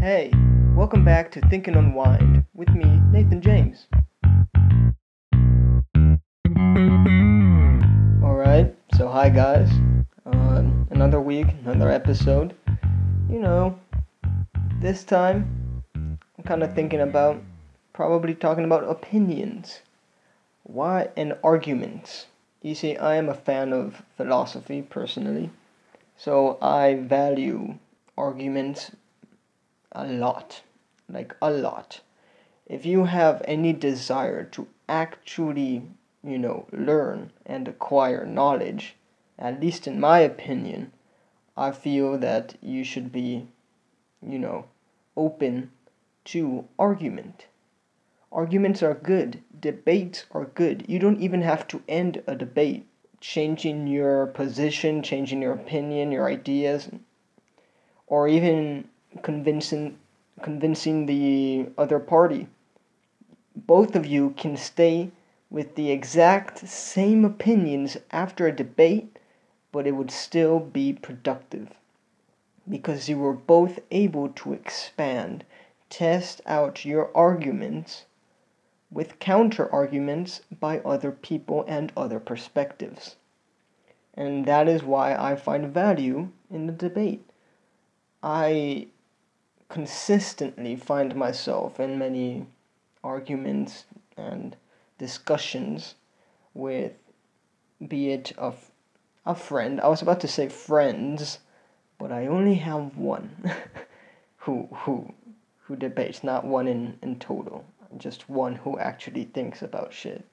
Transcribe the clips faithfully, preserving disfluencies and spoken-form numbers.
Hey, welcome back to Think and Unwind with me, Nathan James. Alright, so hi guys. Uh, another week, another episode. You know, this time I'm kind of thinking about probably talking about opinions. Why and arguments. You see, I am a fan of philosophy personally, so I value arguments a lot. Like, a lot. If you have any desire to actually, you know, learn and acquire knowledge, at least in my opinion, I feel that you should be, you know, open to argument. Arguments are good. Debates are good. You don't even have to end a debate changing your position, changing your opinion, your ideas, or even convincing convincing the other party. Both of you can stay with the exact same opinions after a debate, but it would still be productive because you were both able to expand, test out your arguments with counter arguments by other people and other perspectives. And that is why I find value in the debate. I consistently find myself in many arguments and discussions with, be it a, a friend. I was about to say friends, but I only have one who who who debates, not one in, in total, just one who actually thinks about shit.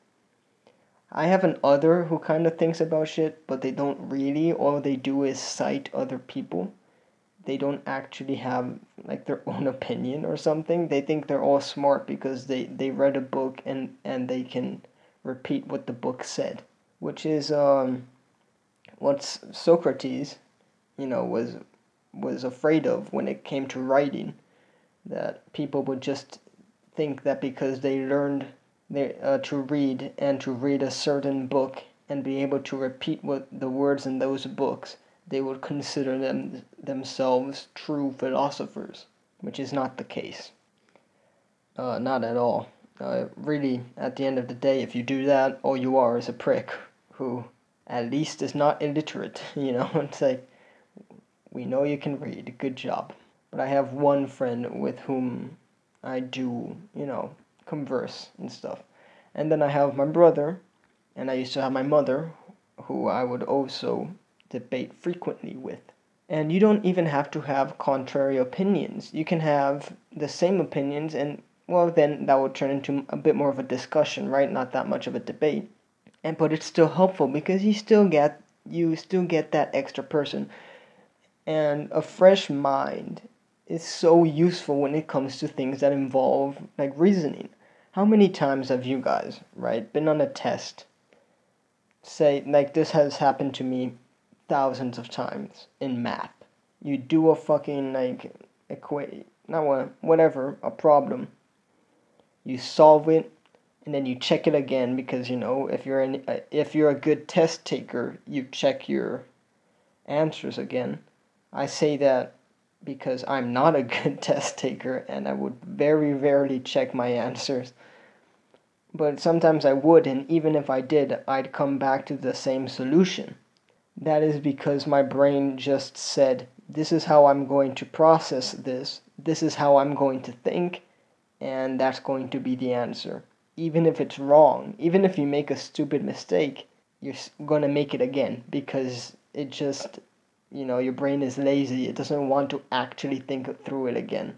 I have an other who kind of thinks about shit, but they don't really. All they do is cite other people. They don't actually have like their own opinion or something. They think they're all smart because they, they read a book and, and they can repeat what the book said, which is um what Socrates, you know, was was afraid of when it came to writing, that people would just think that because they learned they, uh, to read and to read a certain book and be able to repeat what the words in those books, they would consider them themselves true philosophers, which is not the case. Uh, not at all. Uh, really, at the end of the day, if you do that, all you are is a prick who at least is not illiterate. You know, it's like, we know you can read, good job. But I have one friend with whom I do, you know, converse and stuff. And then I have my brother, and I used to have my mother, who I would also debate frequently with. And you don't even have to have contrary opinions. You can have the same opinions, and well, then that would turn into a bit more of a discussion, right? Not that much of a debate. And but it's still helpful because you still get you still get that extra person, and a fresh mind is so useful when it comes to things that involve like reasoning. How many times have you guys, right, been on a test? Say, like this has happened to me thousands of times in math. You do a fucking like equate, not one, whatever, a problem. You solve it, and then you check it again because you know if you're an if you're a good test taker, you check your answers again. I say that because I'm not a good test taker and I would very rarely check my answers. But sometimes I would, and even if I did, I'd come back to the same solution. That is because my brain just said, this is how I'm going to process this, this is how I'm going to think, and that's going to be the answer. Even if it's wrong, even if you make a stupid mistake, you're going to make it again because it just, you know, your brain is lazy. It doesn't want to actually think through it again.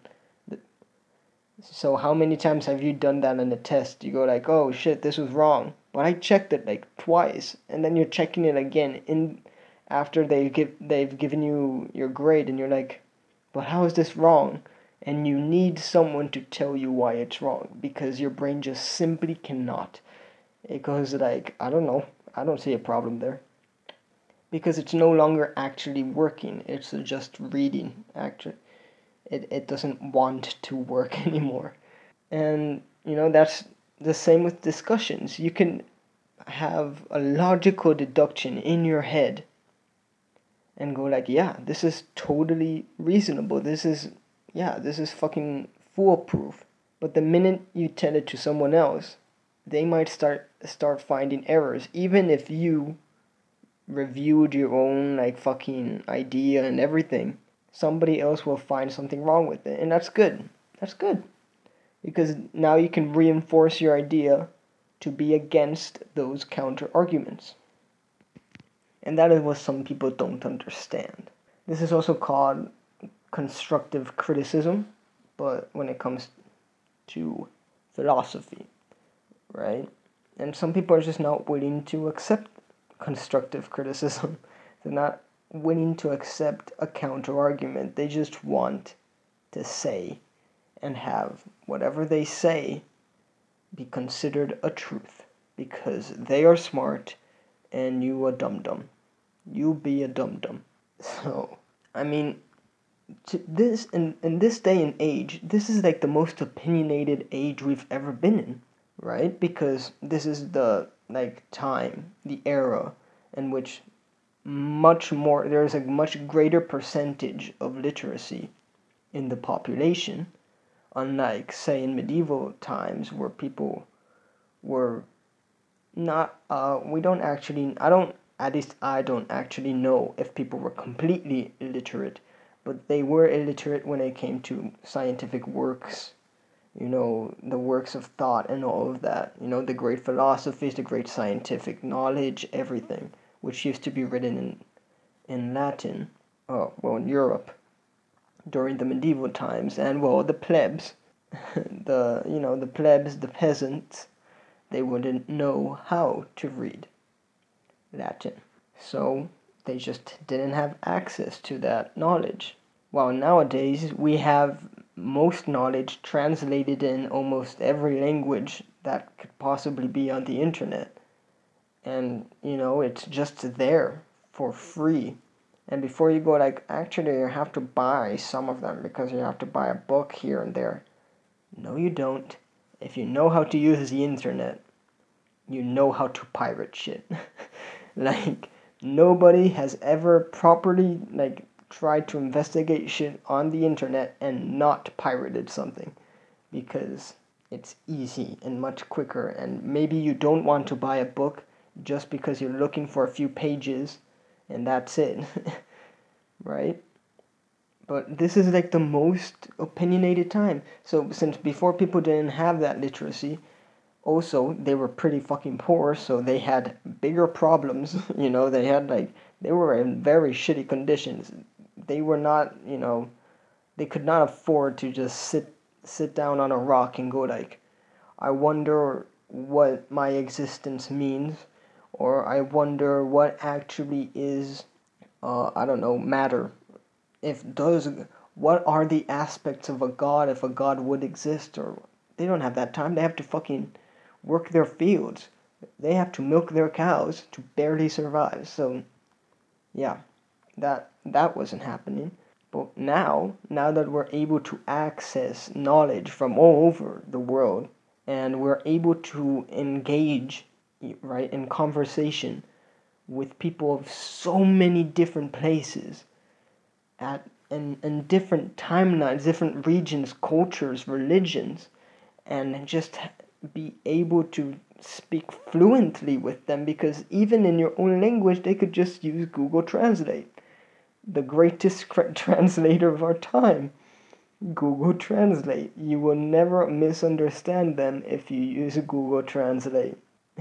So how many times have you done that in a test? You go like, oh shit, this was wrong. But I checked it like twice, and then you're checking it again in after they give they've given you your grade, and you're like, but how is this wrong? And you need someone to tell you why it's wrong because your brain just simply cannot. It goes like, I don't know, I don't see a problem there. Because it's no longer actually working. It's just reading, actually. It, it doesn't want to work anymore. And, you know, that's the same with discussions. You can have a logical deduction in your head and go like, yeah, this is totally reasonable. This is yeah, this is fucking foolproof. But the minute you tell it to someone else, they might start start finding errors, even if you reviewed your own like fucking idea and everything. Somebody else will find something wrong with it, and that's good. That's good because now you can reinforce your idea to be against those counter arguments. And that is what some people don't understand. This is also called constructive criticism, but when it comes to philosophy, right? And some people are just not willing to accept constructive criticism. They're not willing to accept a counter argument. They just want to say and have whatever they say be considered a truth because they are smart and you a dum dum. You be a dum dum. So, I mean, to this in, in this day and age, this is like the most opinionated age we've ever been in, right? Because this is the like time, the era in which much more there's a much greater percentage of literacy in the population, unlike say in medieval times where people were not uh we don't actually I don't at least I don't actually know if people were completely illiterate, but they were illiterate when it came to scientific works, you know, the works of thought and all of that, you know, the great philosophies, the great scientific knowledge, everything, which used to be written in in Latin, oh, well, in Europe during the medieval times, and well, the plebs, the, you know, the plebs, the peasants, they wouldn't know how to read Latin. So they just didn't have access to that knowledge. While nowadays we have most knowledge translated in almost every language that could possibly be on the internet. And, you know, it's just there for free. And before you go, like, actually, you have to buy some of them because you have to buy a book here and there. No, you don't. If you know how to use the internet, you know how to pirate shit. Like, nobody has ever properly, like, tried to investigate shit on the internet and not pirated something. Because it's easy and much quicker, and maybe you don't want to buy a book just because you're looking for a few pages and that's it. Right? But this is like the most opinionated time. So since before people didn't have that literacy, also they were pretty fucking poor, so they had bigger problems. You know, they had like they were in very shitty conditions. They were not, you know, they could not afford to just sit sit down on a rock and go like, I wonder what my existence means, or I wonder what actually is, uh, I don't know, matter. If those, what are the aspects of a god if a god would exist? Or they don't have that time. They have to fucking work their fields. They have to milk their cows to barely survive. So, yeah, that that wasn't happening. But now, now that we're able to access knowledge from all over the world, and we're able to engage, right, in conversation with people of so many different places, at in, in different timelines, different regions, cultures, religions, and just be able to speak fluently with them because even in your own language, they could just use Google Translate. The greatest translator of our time, Google Translate. You will never misunderstand them if you use Google Translate.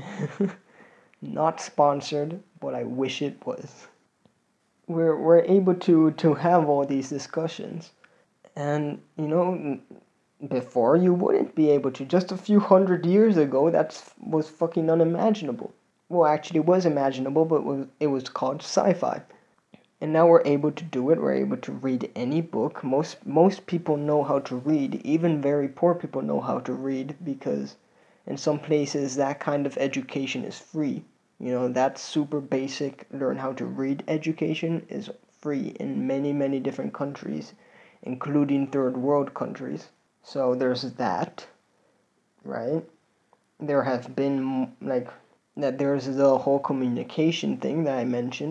Not sponsored, but I wish it was. We're, we're able to, to have all these discussions. And, you know, before you wouldn't be able to. Just a few hundred years ago, that was fucking unimaginable. Well, actually, it was imaginable, but it was, it was called sci-fi. And now we're able to do it. We're able to read any book. Most most people know how to read. Even very poor people know how to read because in some places that kind of education is free. You know, that super basic learn how to read education is free in many, many different countries, including third world countries. So there's that, right? There have been like that there's the whole communication thing that I mentioned.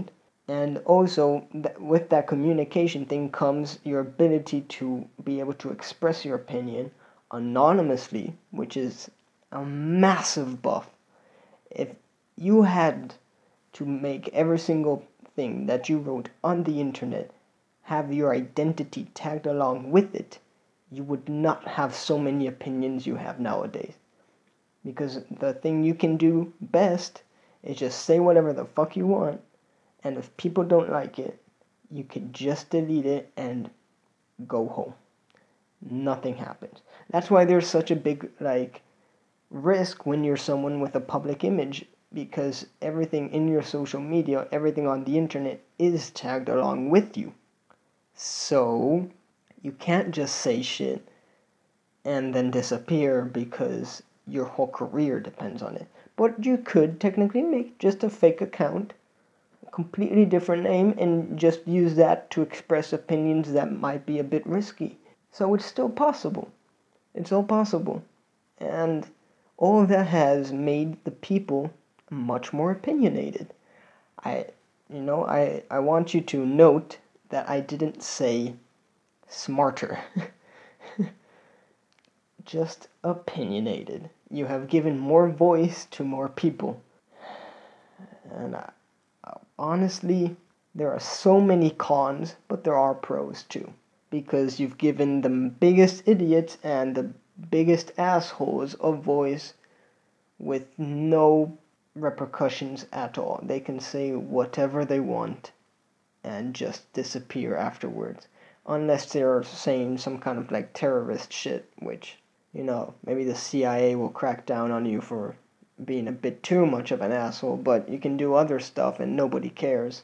And also, th- with that communication thing comes your ability to be able to express your opinion anonymously, which is a massive buff. If you had to make every single thing that you wrote on the internet have your identity tagged along with it, you would not have so many opinions you have nowadays. Because the thing you can do best is just say whatever the fuck you want, and if people don't like it, you can just delete it and go home. Nothing happens. That's why there's such a big like risk when you're someone with a public image, because everything in your social media, everything on the internet is tagged along with you. So you can't just say shit and then disappear because your whole career depends on it. But you could technically make just a fake account, a completely different name, and just use that to express opinions that might be a bit risky. So it's still possible. It's all possible. And all of that has made the people much more opinionated. I, you know, I, I want you to note that I didn't say smarter. Just opinionated. You have given more voice to more people. And I, honestly, there are so many cons, but there are pros too. Because you've given the biggest idiots and the biggest assholes a voice with no repercussions at all. They can say whatever they want and just disappear afterwards. Unless they're saying some kind of like terrorist shit, which, you know, maybe the C I A will crack down on you for being a bit too much of an asshole, but you can do other stuff and nobody cares.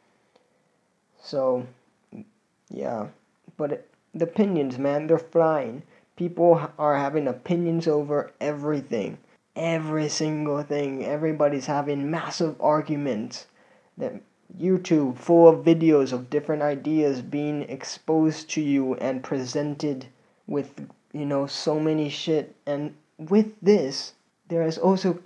So, yeah. But it, the opinions, man, they're flying. People are having opinions over everything. Every single thing. Everybody's having massive arguments. That YouTube full of videos of different ideas being exposed to you and presented with, you know, so many shit. And with this, there has also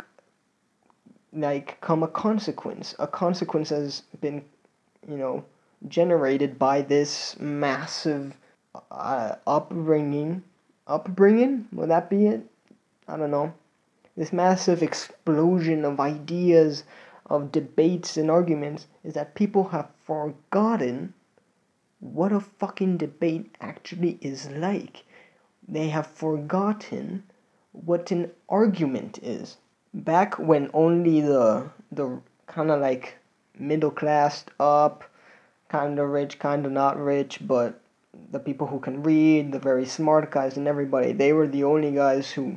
like come a consequence. A consequence has been, you know, generated by this massive uh, upbringing. Upbringing? Would that be it? I don't know. This massive explosion of ideas, of debates and arguments, is that people have forgotten what a fucking debate actually is like. They have forgotten what an argument is. Back when only the the kind of like middle class up, kind of rich, kind of not rich, but the people who can read, the very smart guys and everybody, they were the only guys who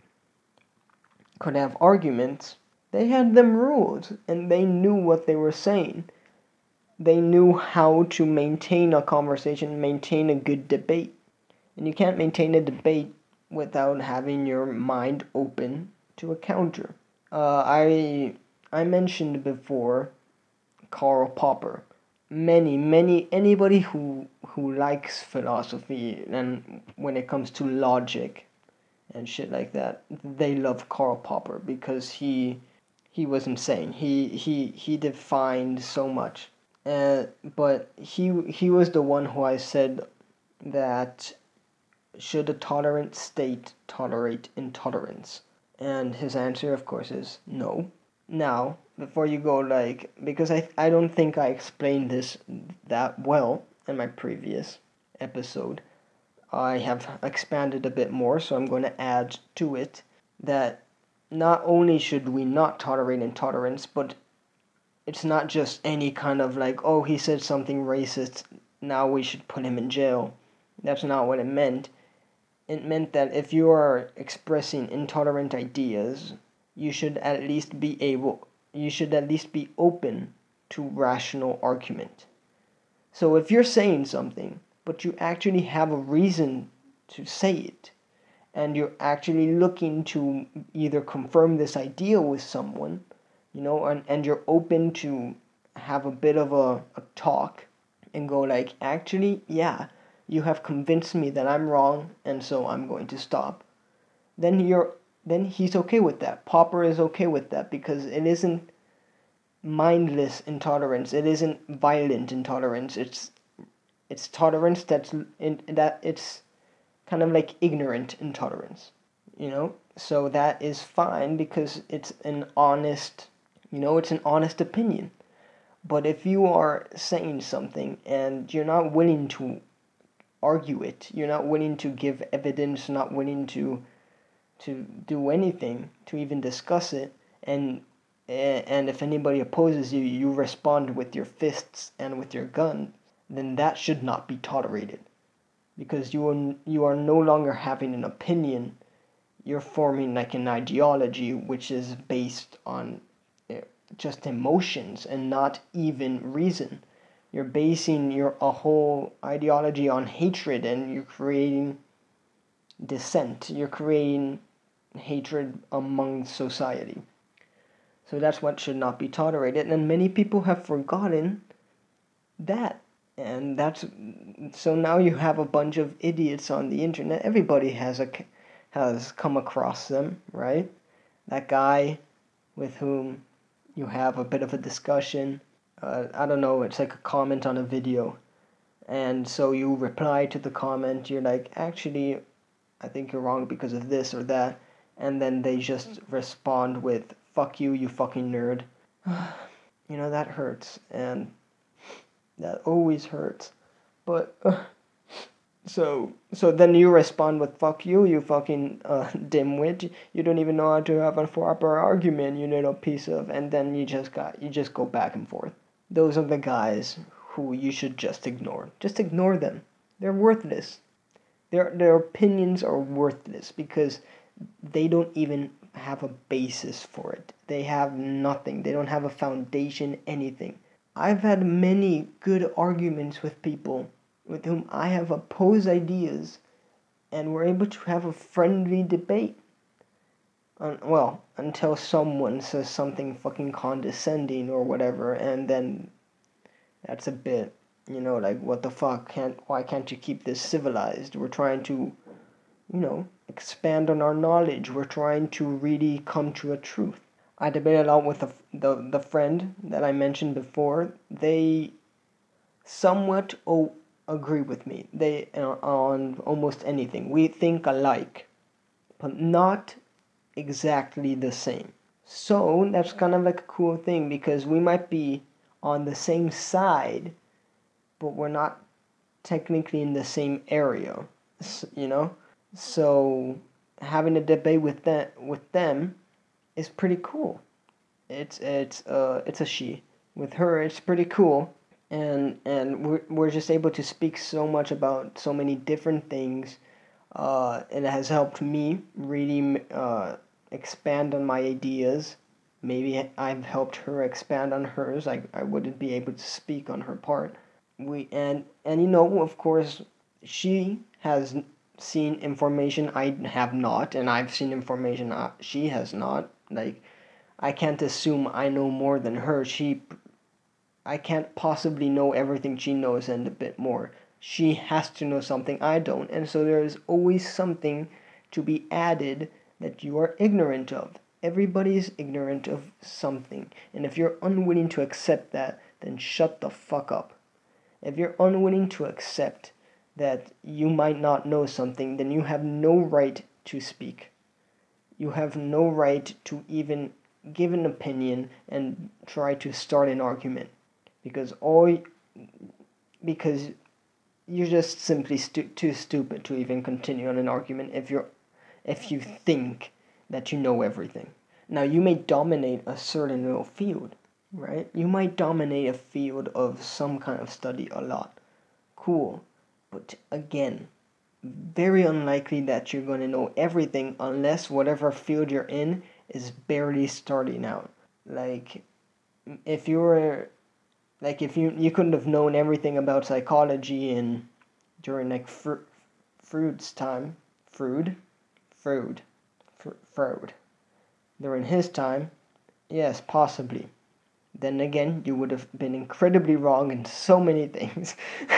could have arguments. They had them ruled, and they knew what they were saying. They knew how to maintain a conversation, maintain a good debate. And you can't maintain a debate without having your mind open to a counter. Uh, I I mentioned before Karl Popper. Many, many, anybody who who likes philosophy and when it comes to logic and shit like that, they love Karl Popper because he he was insane. He he he defined so much. Uh, but he he was the one who I said that should a tolerant state tolerate intolerance? And his answer, of course, is no. Now, before you go, like, because I I don't think I explained this that well in my previous episode. I have expanded a bit more, so I'm going to add to it that not only should we not tolerate intolerance, but it's not just any kind of like, oh, he said something racist, now we should put him in jail. That's not what it meant. It meant that if you are expressing intolerant ideas, you should at least be able, you should at least be open to rational argument. So if you're saying something, but you actually have a reason to say it, and you're actually looking to either confirm this idea with someone, you know, and, and you're open to have a bit of a, a talk and go like, actually, yeah, you have convinced me that I'm wrong, and so I'm going to stop. Then you're then he's okay with that. Popper is okay with that because it isn't mindless intolerance. It isn't violent intolerance. It's it's tolerance that's in that it's kind of like ignorant intolerance, you know? So that is fine because it's an honest, you know, it's an honest opinion. But if you are saying something and you're not willing to argue it, you're not willing to give evidence, not willing to to do anything, to even discuss it, and and if anybody opposes you, you respond with your fists and with your gun, then that should not be tolerated. Because you are, you are no longer having an opinion, you're forming like an ideology which is based on just emotions and not even reason. You're basing your a whole ideology on hatred, and you're creating dissent. You're creating hatred among society. So that's what should not be tolerated, and many people have forgotten that. And that's so now you have a bunch of idiots on the internet. Everybody has a has come across them, right? That guy with whom you have a bit of a discussion. Uh, I don't know, it's like a comment on a video. And so you reply to the comment, you're like, actually, I think you're wrong because of this or that. And then they just respond with, fuck you, you fucking nerd. You know, that hurts. And that always hurts. But, uh, so, so then you respond with, fuck you, you fucking uh, dimwit. You don't even know how to have a proper argument, you little piece of, and then you just got, you just go back and forth. Those are the guys who you should just ignore. Just ignore them. They're worthless. Their, their opinions are worthless because they don't even have a basis for it. They have nothing. They don't have a foundation, anything. I've had many good arguments with people with whom I have opposed ideas, and we're able to have a friendly debate. Um, well, until someone says something fucking condescending or whatever, and then that's a bit, you know, like, what the fuck? Can't why can't you keep this civilized? We're trying to, you know, expand on our knowledge. We're trying to really come to a truth. I debate a lot with the the, the friend that I mentioned before. They somewhat oh, agree with me. They uh, on almost anything. We think alike, but not exactly the same. So that's kind of like a cool thing because we might be on the same side, but we're not technically in the same area, you know? So having a debate with them with them is pretty cool. It's it's uh it's a she. With her it's pretty cool, and and we're we're just able to speak so much about so many different things. Uh, it has helped me really uh expand on my ideas. Maybe I've helped her expand on hers. I I wouldn't be able to speak on her part. We and and you know, of course, she has seen information I have not, and I've seen information uh, she has not. Like, I can't assume I know more than her. She, I can't possibly know everything she knows and a bit more. She has to know something I don't, and so there is always something to be added that you are ignorant of. Everybody is ignorant of something, and if you're unwilling to accept that, then shut the fuck up. If you're unwilling to accept that you might not know something, then you have no right to speak. You have no right to even give an opinion and try to start an argument, because all because you're just simply stu- too stupid to even continue on an argument if you're if you think that you know everything. Now, you may dominate a certain little field, right? You might dominate a field of some kind of study a lot. Cool. But again, very unlikely that you're going to know everything unless whatever field you're in is barely starting out. Like, if you were, like, if you, you couldn't have known everything about psychology in, during, like, Fr- Freud's time. Freud? Freud. Fr- Freud. During his time, yes, possibly. Then again, you would have been incredibly wrong in so many things.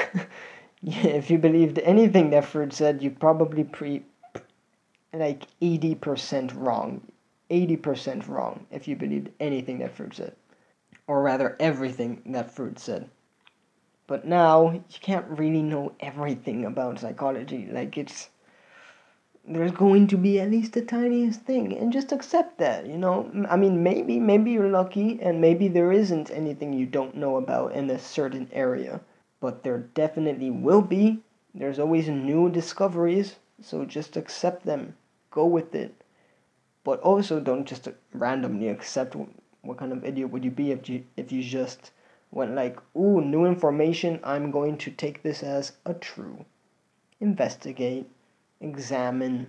If you believed anything that Freud said, you probably pre like eighty percent wrong. eighty percent wrong if you believed anything that Freud said. or rather everything that Freud said. But now you can't really know everything about psychology. Like it's there's going to be at least the tiniest thing, and just accept that, you know. I mean, maybe maybe you're lucky and maybe there isn't anything you don't know about in a certain area, but there definitely will be. There's always new discoveries, so just accept them. Go with it. But also don't just randomly accept. What kind of idiot would you be if you if you just went like, ooh, new information, I'm going to take this as a true. Investigate, examine,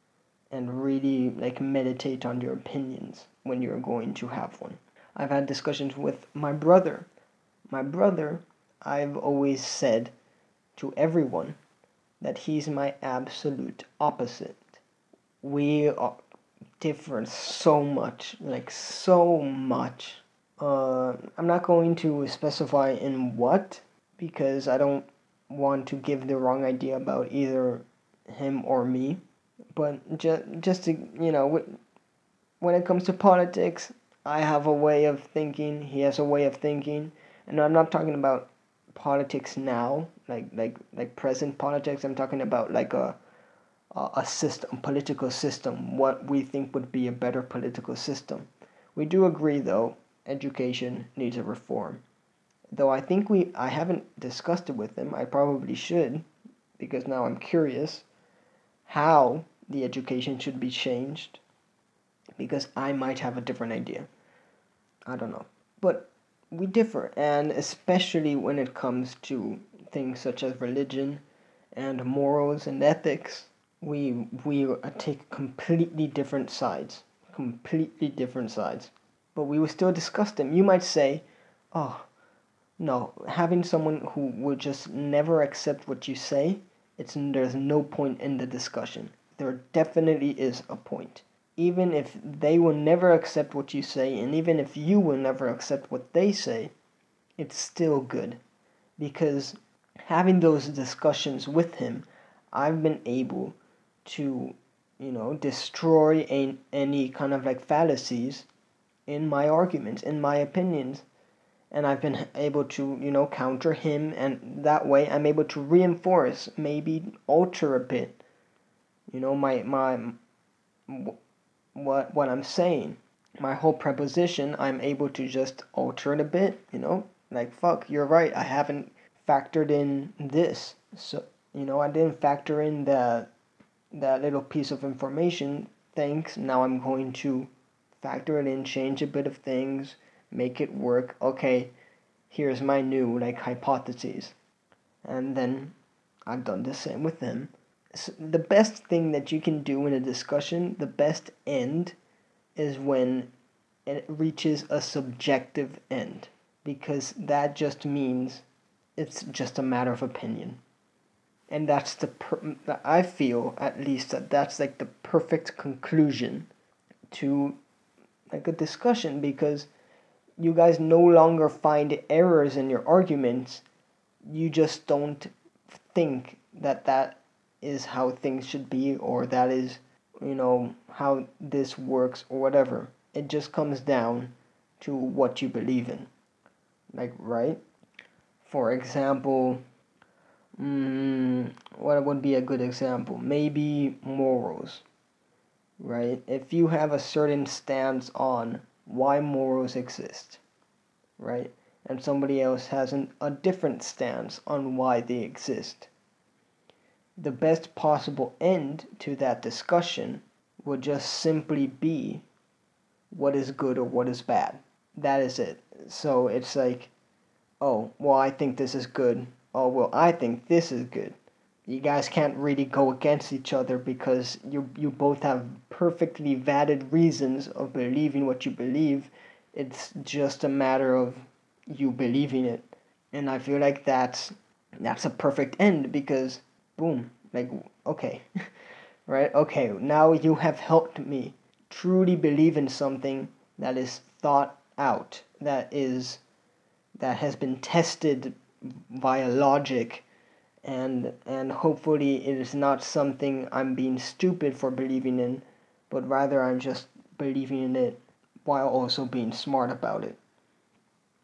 and really like meditate on your opinions when you're going to have one. I've had discussions with my brother. My brother, I've always said to everyone that he's my absolute opposite. We are different so much, like so much. Uh, I'm not going to specify in what because I don't want to give the wrong idea about either him or me. But just just to you know, when it comes to politics, I have a way of thinking. He has a way of thinking, and I'm not talking about politics now, like like like present politics. I'm talking about like a a system, political system, what we think would be a better political system. We do agree, though, education needs a reform. Though I think we, I haven't discussed it with him. I probably should, because now I'm curious how the education should be changed, because I might have a different idea. I don't know. But we differ, and especially when it comes to things such as religion and morals and ethics. we we take completely different sides, completely different sides. But we will still discuss them. You might say, "Oh, no, having someone who will just never accept what you say, it's there's no point in the discussion." There definitely is a point. Even if they will never accept what you say, and even if you will never accept what they say, it's still good, because having those discussions with him, I've been able to, you know, destroy a, any kind of like fallacies in my arguments, in my opinions. And I've been able to, you know, counter him, and that way I'm able to reinforce, maybe alter a bit, you know, my, my, what, what I'm saying. My whole preposition, I'm able to just alter it a bit, you know, like, fuck, you're right, I haven't factored in this. So, you know, I didn't factor in that that little piece of information. Thanks. Now I'm going to factor it in, change a bit of things, make it work. Okay, here's my new like hypotheses. And then I've done the same with them. So the best thing that you can do in a discussion, the best end, is when it reaches a subjective end, because that just means it's just a matter of opinion. And that's the per- I feel at least that that's like the perfect conclusion to like a discussion, because you guys no longer find errors in your arguments. You just don't think that that is how things should be, or that is, you know, how this works or whatever. It just comes down to what you believe in. Like, right? For example, Mm, what would be a good example? Maybe morals, right? If you have a certain stance on why morals exist, right? And somebody else has an, a different stance on why they exist. The best possible end to that discussion would just simply be what is good or what is bad. That is it. So it's like, oh, well, I think this is good. Oh, well, I think this is good. You guys can't really go against each other, because you you both have perfectly valid reasons of believing what you believe. It's just a matter of you believing it. And I feel like that's that's a perfect end, because boom, like, okay. Right? Okay, now you have helped me truly believe in something that is thought out, that is that has been tested via logic, and and hopefully it is not something I'm being stupid for believing in, but rather I'm just believing in it while also being smart about it.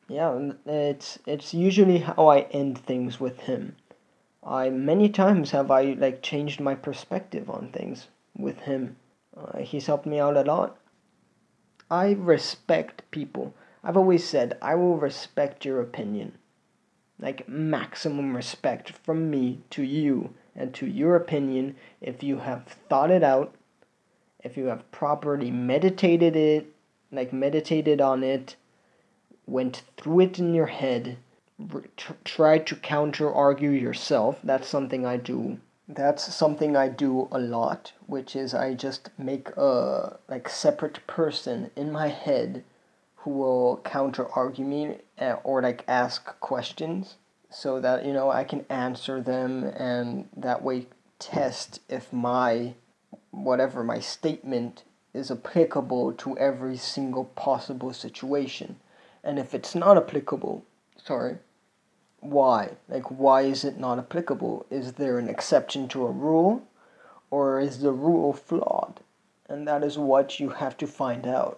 Yeah, and it's it's usually how I end things with him. I many times have I like changed my perspective on things with him. Uh, he's helped me out a lot. I respect people. I've always said I will respect your opinion. Like maximum respect from me to you and to your opinion if you have thought it out, if you have properly meditated it, like meditated on it, went through it in your head, tr- try to counter argue yourself. That's something I do. That's something I do a lot, which is I just make a like separate person in my head who will counter argue me, uh, or like ask questions so that you know I can answer them, and that way test if my whatever my statement is applicable to every single possible situation. And if it's not applicable, sorry, why? Like, why is it not applicable? Is there an exception to a rule, or is the rule flawed? And that is what you have to find out.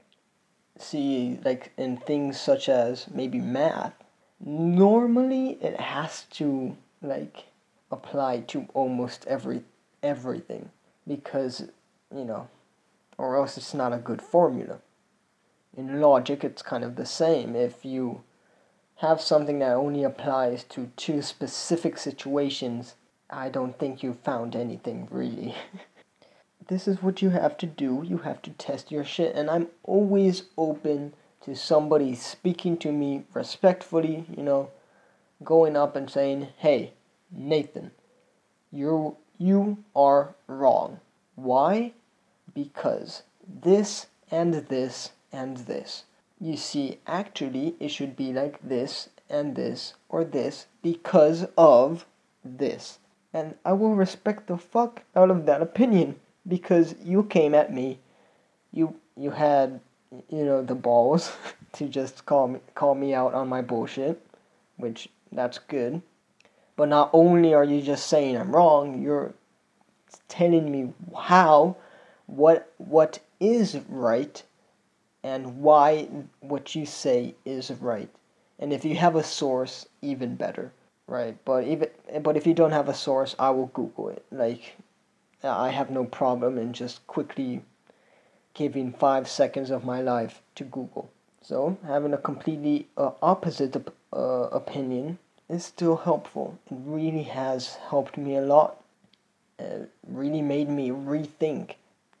See, like in things such as maybe math, normally it has to like apply to almost every everything because you know, or else it's not a good formula. In logic, it's kind of the same. If you have something that only applies to two specific situations, I don't think you found anything really. This is what you have to do. You have to test your shit, and I'm always open to somebody speaking to me respectfully, you know, going up and saying, "Hey, Nathan, you you are wrong. Why? Because this and this and this. You see, actually, it should be like this and this or this because of this." And I will respect the fuck out of that opinion because you came at me. You you had you know the balls to just call me call me out on my bullshit, which that's good. But not only are you just saying I'm wrong, you're telling me how what what is right and why what you say is right. And if you have a source, even better, right? But even but if you don't have a source, I will Google it. Like I have no problem in just quickly giving five seconds of my life to Google. So having a completely uh, opposite op- uh, opinion is still helpful. It really has helped me a lot. It really made me rethink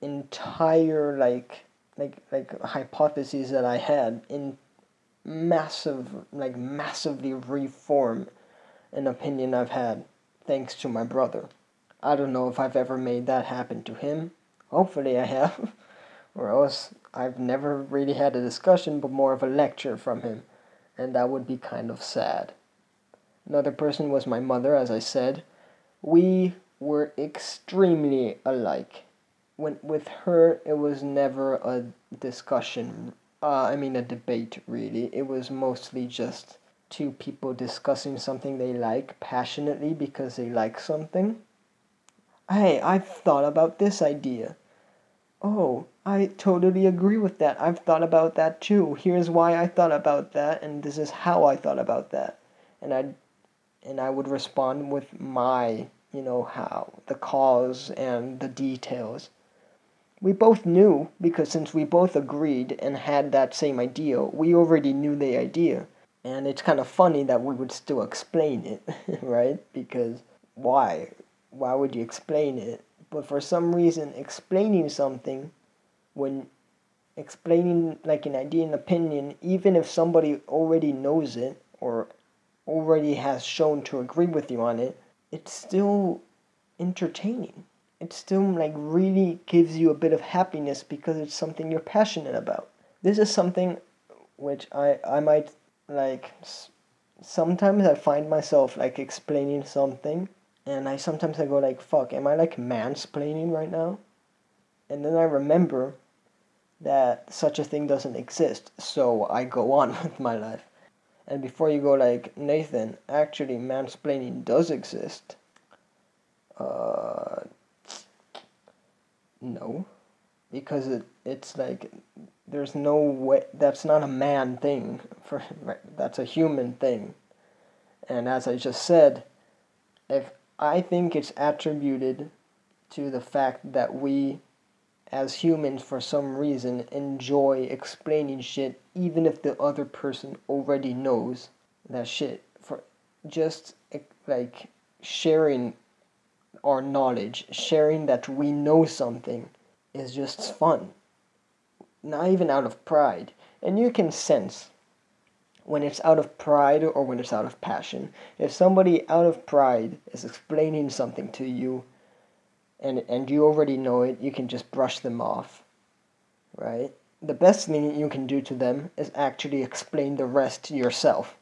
entire like like like hypotheses that I had in massive like massively reform an opinion I've had thanks to my brother. I don't know if I've ever made that happen to him. Hopefully I have. Or else I've never really had a discussion but more of a lecture from him. And that would be kind of sad. Another person was my mother, as I said. We were extremely alike. When with her, it was never a discussion. Uh, I mean, a debate, really. It was mostly just two people discussing something they like passionately because they like something. Hey, I've thought about this idea. Oh, I totally agree with that. I've thought about that too. Here's why I thought about that, and this is how I thought about that. And I and I would respond with my, you know, how, the cause and the details. We both knew because since we both agreed and had that same idea, we already knew the idea. And it's kind of funny that we would still explain it, right? Because why? Why would you explain it? But for some reason, explaining something when explaining like an idea and opinion, even if somebody already knows it or already has shown to agree with you on it, it's still entertaining. It still like really gives you a bit of happiness because it's something you're passionate about. This is something which I I might like sometimes I find myself like explaining something and I sometimes I go like fuck, am I like mansplaining right now? And then I remember that such a thing doesn't exist, so I go on with my life. And before you go like, Nathan, actually mansplaining does exist. Uh, no, because it it's like there's no way that's not a man thing. for that's a human thing. And as I just said, if I think it's attributed to the fact that we as humans for some reason enjoy explaining shit even if the other person already knows that shit. For just like sharing our knowledge, sharing that we know something is just fun. Not even out of pride. And you can sense when it's out of pride or when it's out of passion. If somebody out of pride is explaining something to you and and you already know it, you can just brush them off, right? The best thing you can do to them is actually explain the rest yourself.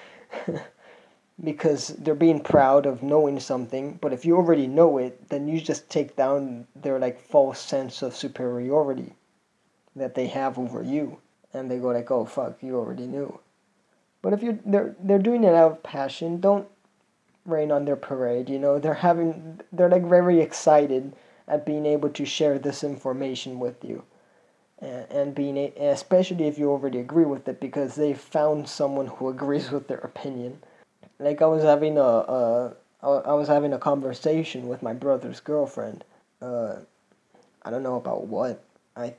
Because they're being proud of knowing something, but if you already know it, then you just take down their like false sense of superiority that they have over you, and they go like, "Oh fuck, you already knew." But if you they're they're doing it out of passion, don't rain on their parade. You know, they're having they're like very excited at being able to share this information with you, and, and being a, especially if you already agree with it, because they found someone who agrees with their opinion. Like I was having a, a I was having a conversation with my brother's girlfriend. Uh, I don't know about what. I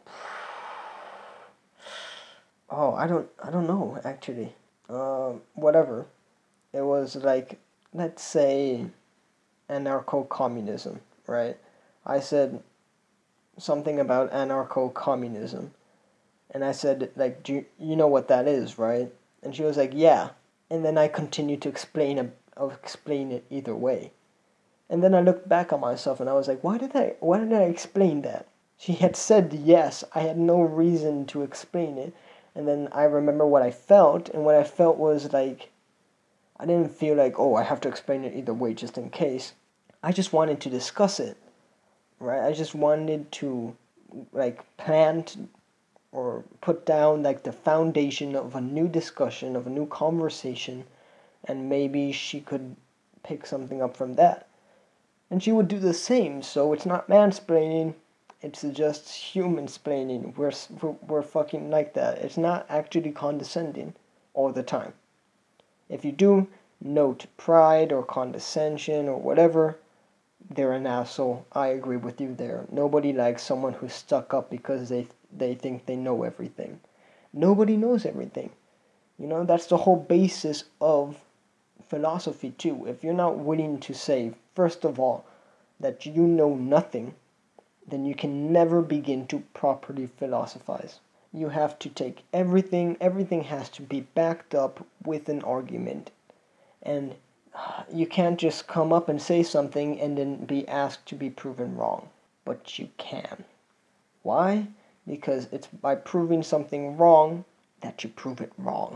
oh I don't I don't know actually. Uh, whatever. It was like, let's say anarcho-communism, right? I said something about anarcho-communism, and I said like, do you, you know what that is, right? And she was like, yeah. And then I continued to explain a, I'll explain it either way. And then I looked back on myself and I was like, why did I why did I explain that? She had said yes, I had no reason to explain it. And then I remember what I felt, and what I felt was like, I didn't feel like, oh, I have to explain it either way just in case. I just wanted to discuss it, right? I just wanted to like plant or put down like the foundation of a new discussion, of a new conversation, and maybe she could pick something up from that. And she would do the same, so it's not mansplaining, it's just human-splaining. We're, we're, we're fucking like that. It's not actually condescending all the time. If you do note pride or condescension or whatever, they're an asshole. I agree with you there. Nobody likes someone who's stuck up because they they think they know everything. Nobody knows everything. You know, that's the whole basis of philosophy too. If you're not willing to say, first of all, that you know nothing, then you can never begin to properly philosophize. You have to take everything, everything has to be backed up with an argument. And you can't just come up and say something and then be asked to be proven wrong. But you can. Why? Because it's by proving something wrong that you prove it wrong.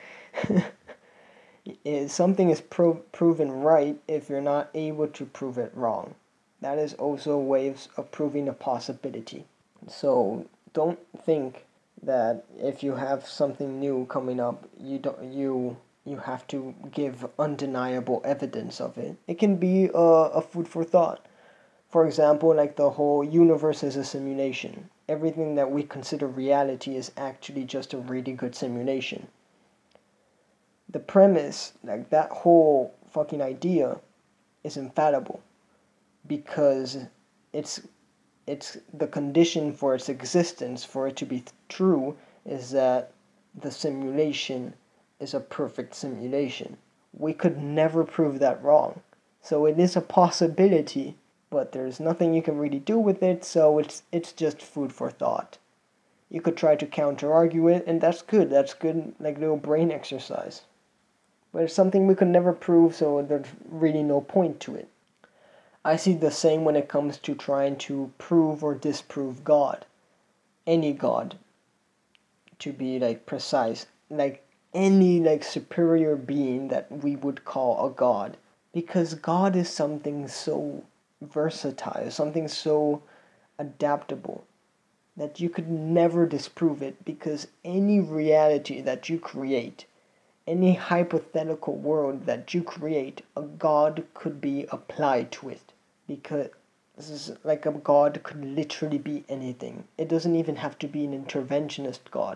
Something is pro- proven right if you're not able to prove it wrong. That is also ways of proving a possibility. So don't think that if you have something new coming up, you don't you you have to give undeniable evidence of it. It can be a, a food for thought. For example, like the whole universe is a simulation. Everything that we consider reality is actually just a really good simulation. The premise, like that whole fucking idea, is infallible because it's it's the condition for its existence, for it to be true, is that the simulation is a perfect simulation. We could never prove that wrong. So it is a possibility, but there's nothing you can really do with it, so it's it's just food for thought. You could try to counter-argue it, and that's good. That's good, like little brain exercise. But it's something we could never prove, so there's really no point to it. I see the same when it comes to trying to prove or disprove God. Any God, to be like precise. Like any like superior being that we would call a God. Because God is something so versatile, something so adaptable, that you could never disprove it, because any reality that you create, any hypothetical world that you create, a God could be applied to it. Because this is like a God could literally be anything. It doesn't even have to be an interventionist God.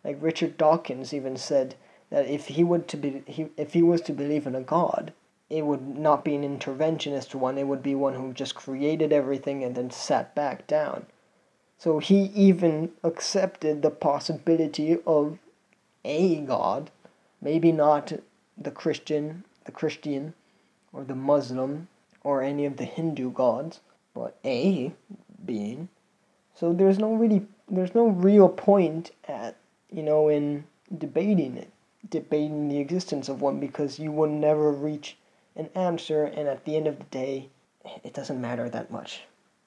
Like Richard Dawkins even said that if he would to be he, if he was to believe in a God, it would not be an interventionist one, it would be one who just created everything and then sat back down. So he even accepted the possibility of a God, maybe not the Christian, the Christian, or the Muslim, or any of the Hindu gods, but a being. So there's no really, there's no real point at, you know, in debating it, debating the existence of one, because you will never reach an answer, and at the end of the day, it doesn't matter that much.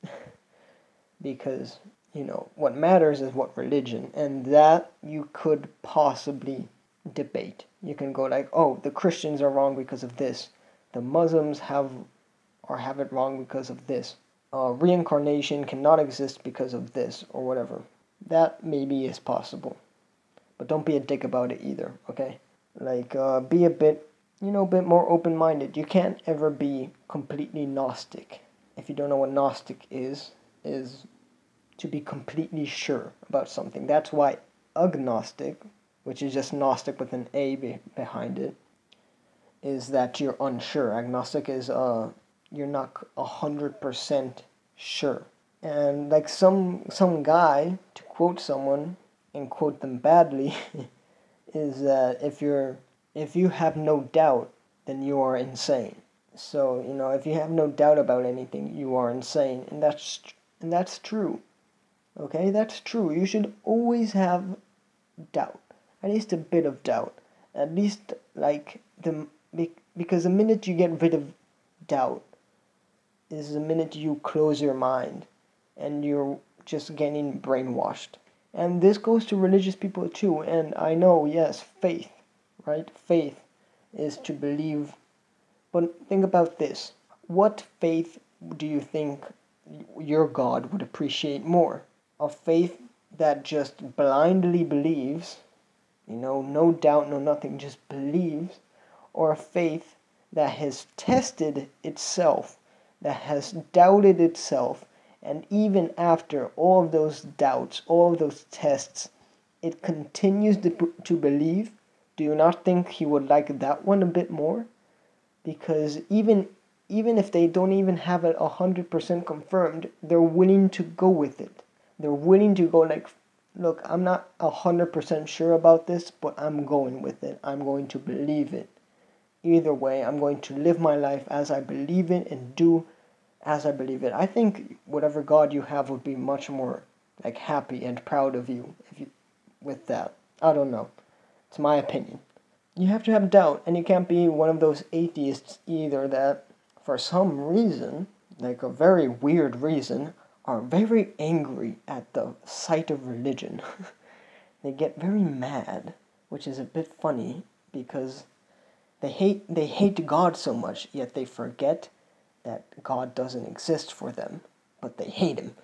Because, you know, what matters is what religion, and that you could possibly debate. You can go like, oh, the Christians are wrong because of this. The Muslims have or have it wrong because of this. Uh, reincarnation cannot exist because of this, or whatever. That maybe is possible. But don't be a dick about it either, okay? Like, uh, be a bit, you know, a bit more open-minded. You can't ever be completely Gnostic. If you don't know what Gnostic is, is to be completely sure about something. That's why agnostic, which is just Gnostic with an A be behind it, is that you're unsure. Agnostic is uh you're not a hundred percent sure. And like some some guy, to quote someone and quote them badly, is that if you're if you have no doubt, then you are insane. So, you know, if you have no doubt about anything, you are insane, and that's and that's true. Okay, that's true. You should always have doubt, at least a bit of doubt, at least like the because the minute you get rid of doubt is the minute you close your mind and you're just getting brainwashed. And this goes to religious people too. And I know, yes, faith, right? Faith is to believe. But think about this. What faith do you think your God would appreciate more? A faith that just blindly believes, you know, no doubt, no nothing, just believes, or a faith that has tested itself, that has doubted itself, and even after all of those doubts, all of those tests, it continues to, to believe? Do you not think he would like that one a bit more? Because even even if they don't even have it one hundred percent confirmed, they're willing to go with it. They're willing to go like, look, I'm not one hundred percent sure about this, but I'm going with it. I'm going to believe it. Either way, I'm going to live my life as I believe it and do as I believe it. I think whatever God you have would be much more like happy and proud of you if you with that. I don't know. It's my opinion. You have to have doubt, and you can't be one of those atheists either that, for some reason, like a very weird reason, are very angry at the sight of religion. They get very mad, which is a bit funny because they hate they hate God so much, yet they forget that God doesn't exist for them, but they hate him.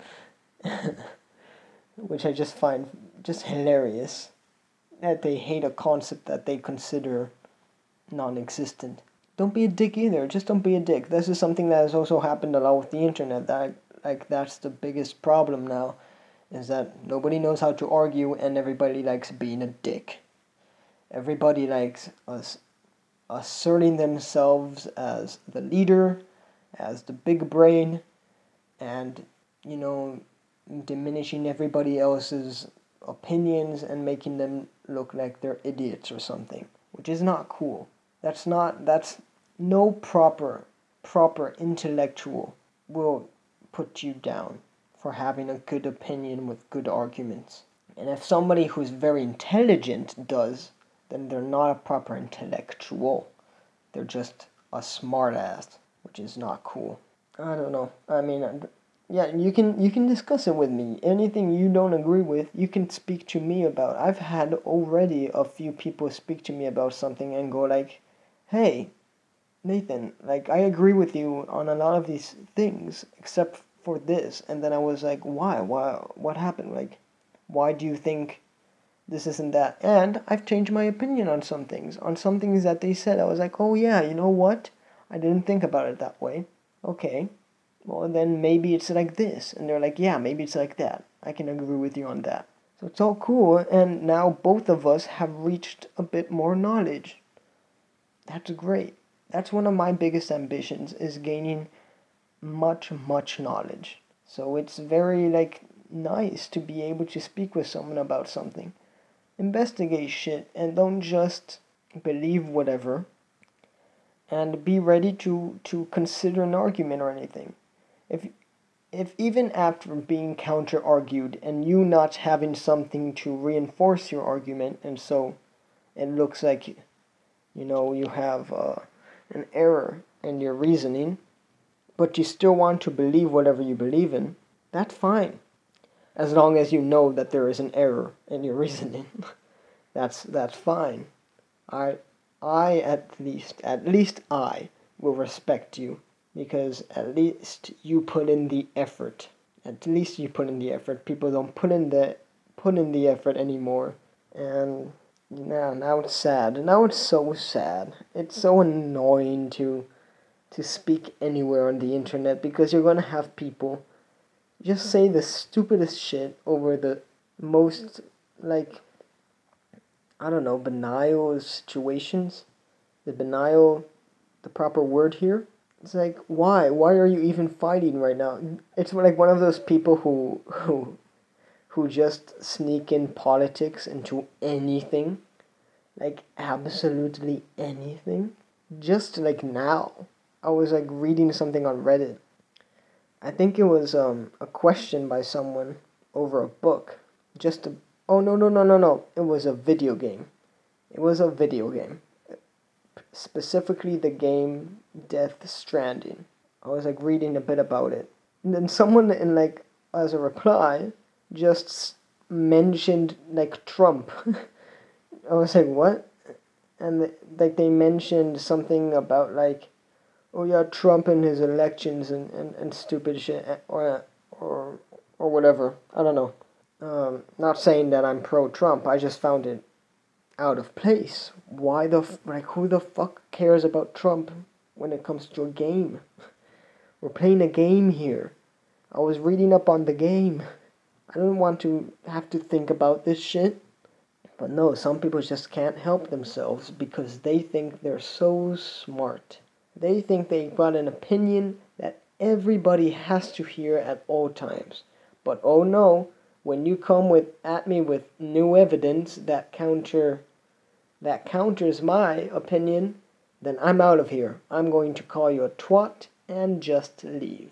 Which I just find just hilarious, that they hate a concept that they consider non-existent. Don't be a dick either. Just don't be a dick. This is something that has also happened a lot with the internet. That like that's the biggest problem now, is that nobody knows how to argue and everybody likes being a dick. Everybody likes us asserting themselves as the leader, as the big brain, and you know, diminishing everybody else's opinions and making them look like they're idiots or something, which is not cool. That's not, that's no proper, proper intellectual will put you down for having a good opinion with good arguments. And if somebody who's very intelligent does, then they're not a proper intellectual. They're just a smartass, which is not cool. I don't know. I mean, yeah, you can you can discuss it with me. Anything you don't agree with, you can speak to me about. I've had already a few people speak to me about something and go like, hey, Nathan, like, I agree with you on a lot of these things, except for this. And then I was like, why? Why? What happened? Like, why do you think this isn't that? And I've changed my opinion on some things. On some things that they said, I was like, oh yeah, you know what? I didn't think about it that way. Okay, well then maybe it's like this. And they're like, yeah, maybe it's like that. I can agree with you on that. So it's all cool, and now both of us have reached a bit more knowledge. That's great. That's one of my biggest ambitions, is gaining much, much knowledge. So it's very, like, nice to be able to speak with someone about something. Investigate shit and don't just believe whatever, and be ready to, to consider an argument or anything. If if even after being counter-argued and you not having something to reinforce your argument, and so it looks like, you know, you have uh, an error in your reasoning, but you still want to believe whatever you believe in, that's fine. As long as you know that there is an error in your reasoning. that's that's fine. I I at least at least I will respect you, because at least you put in the effort. At least you put in the effort. People don't put in the put in the effort anymore. And now now it's sad. Now it's so sad. It's so annoying to to speak anywhere on the internet, because you're gonna have people just say the stupidest shit over the most, like, I don't know, banal situations. The banal, the proper word here. It's like, why? Why are you even fighting right now? It's like one of those people who who who just sneak in politics into anything. Like, absolutely anything. Just like now, I was like reading something on Reddit. I think it was um a question by someone over a book. Just a, oh no no no no no. It was a video game. It was a video game. Specifically the game Death Stranding. I was like reading a bit about it. And then someone in, like, as a reply, just mentioned, like, Trump. I was like, what? And like they mentioned something about, like, oh yeah, Trump and his elections and, and, and stupid shit, or or or whatever. I don't know. Um, not saying that I'm pro-Trump. I just found it out of place. Why the f- like who the fuck cares about Trump when it comes to a game? We're playing a game here. I was reading up on the game. I don't want to have to think about this shit. But no, some people just can't help themselves because they think they're so smart. They think they got an opinion that everybody has to hear at all times. But oh no, when you come with at me with new evidence that counter that counters my opinion, then I'm out of here. I'm going to call you a twat and just leave.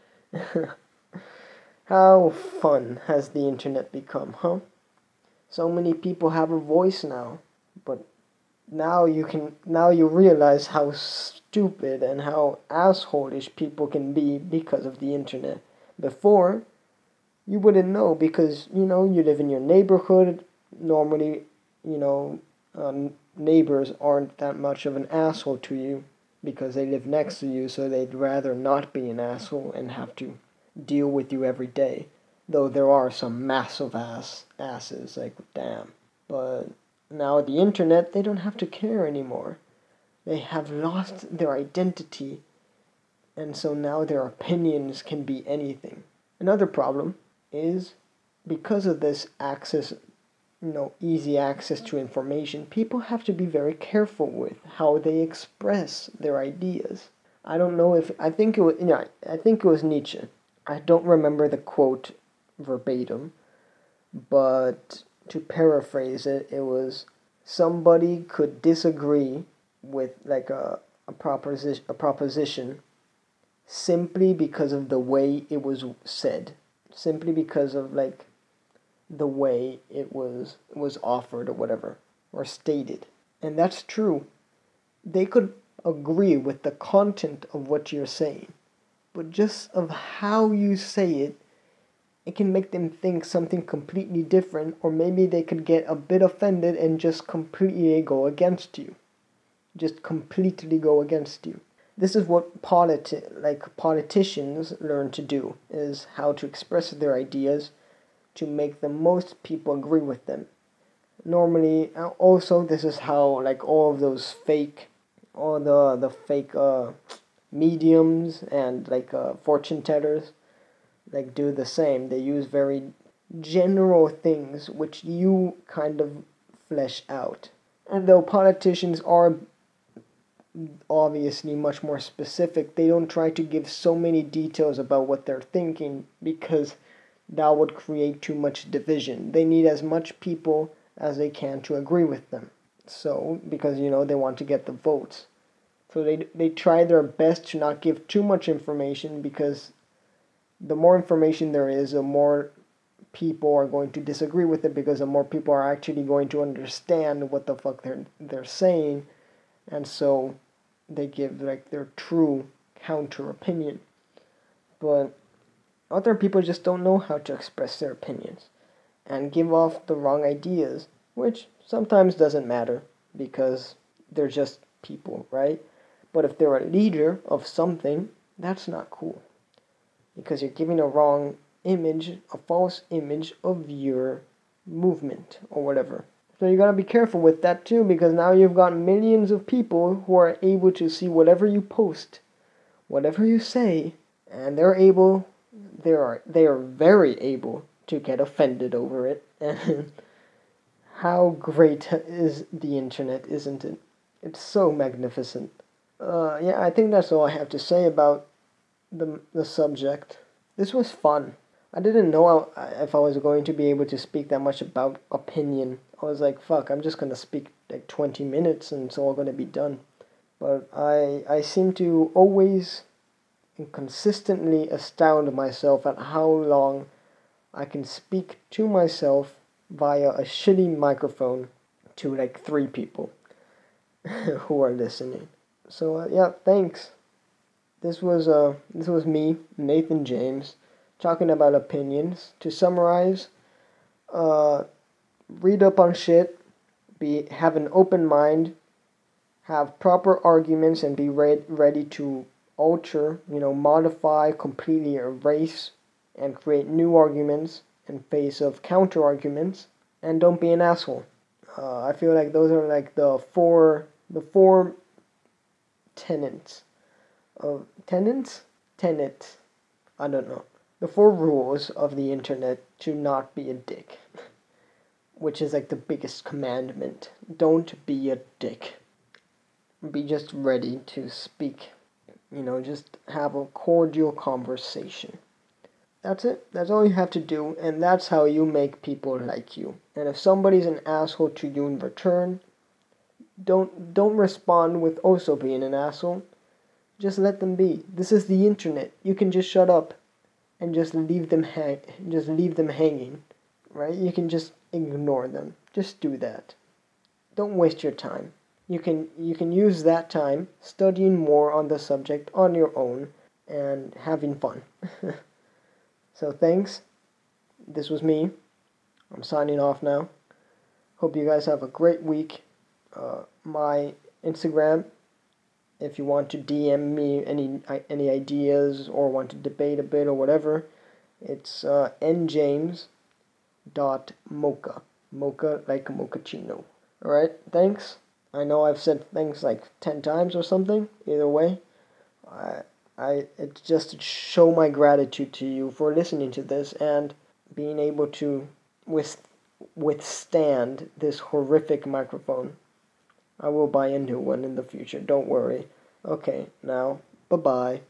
How fun has the internet become, huh? So many people have a voice now, but now you can now you realize how stupid and how assholish people can be because of the internet. Before, you wouldn't know because, you know, you live in your neighborhood. Normally, you know, um, neighbors aren't that much of an asshole to you because they live next to you, so they'd rather not be an asshole and have to deal with you every day. Though there are some massive ass asses, like, damn. But now the internet, they don't have to care anymore. They have lost their identity, and so now their opinions can be anything. Another problem is, because of this access, you know, easy access to information, people have to be very careful with how they express their ideas. I don't know if, I think it was, yeah, I think it was Nietzsche. I don't remember the quote verbatim, but to paraphrase it, it was, somebody could disagree with, like, a, a proposition, a proposition simply because of the way it was said, simply because of, like, the way it was was offered or whatever, or stated. And that's true. They could agree with the content of what you're saying, but just of how you say it, it can make them think something completely different, or maybe they could get a bit offended and just completely go against you. Just completely go against you. This is what politi- like politicians learn to do, is how to express their ideas to make the most people agree with them. Normally, also, this is how, like, all of those fake, all the, the fake uh, mediums and, like, uh, fortune tellers, like, do the same. They use very general things which you kind of flesh out. And though politicians are obviously much more specific, they don't try to give so many details about what they're thinking because that would create too much division. They need as much people as they can to agree with them. So, because you know they want to get the votes. So they they try their best to not give too much information because the more information there is, the more people are going to disagree with it because the more people are actually going to understand what the fuck they're they're saying, and so they give like their true counter opinion. But other people just don't know how to express their opinions and give off the wrong ideas, which sometimes doesn't matter because they're just people, right? But if they're a leader of something, that's not cool because you're giving a wrong image, a false image of your movement or whatever. So you gotta be careful with that too, because now you've got millions of people who are able to see whatever you post, whatever you say, and they're able, they are they are very able to get offended over it. And how great is the internet, isn't it? It's so magnificent. Uh, yeah, I think that's all I have to say about the the subject. This was fun. I didn't know if I was going to be able to speak that much about opinion. I was like, fuck, I'm just gonna speak like twenty minutes and it's all gonna be done. But I I seem to always and consistently astound myself at how long I can speak to myself via a shitty microphone to like three people who are listening. So uh, yeah, thanks. This was uh this was me, Nathan James, talking about opinions. To summarize, uh, read up on shit, be have an open mind, have proper arguments, and be re- ready to alter, you know, modify, completely erase, and create new arguments in face of counter arguments. And don't be an asshole. Uh, I feel like those are like the four the four tenets of tenants tenets. I don't know. The four rules of the internet to not be a dick, which is like the biggest commandment. Don't be a dick. Be just ready to speak. You know, just have a cordial conversation. That's it. That's all you have to do, and that's how you make people like you. And if somebody's an asshole to you in return, don't don't respond with also being an asshole. Just let them be. This is the internet. You can just shut up and just leave them hang just leave them hanging, right? You can just ignore them. Just do that. Don't waste your time. You can you can use that time studying more on the subject on your own and having fun. So thanks. This was me. I'm signing off now. Hope you guys have a great week. Uh, my Instagram, if you want to D M me any any ideas or want to debate a bit or whatever, it's uh, njames dot mocha. Mocha like a mochaccino. Alright, thanks. I know I've said thanks like ten times or something. Either way, I, I it's just to show my gratitude to you for listening to this and being able to with, withstand this horrific microphone. I will buy a new one in the future, don't worry. Okay, now, bye-bye.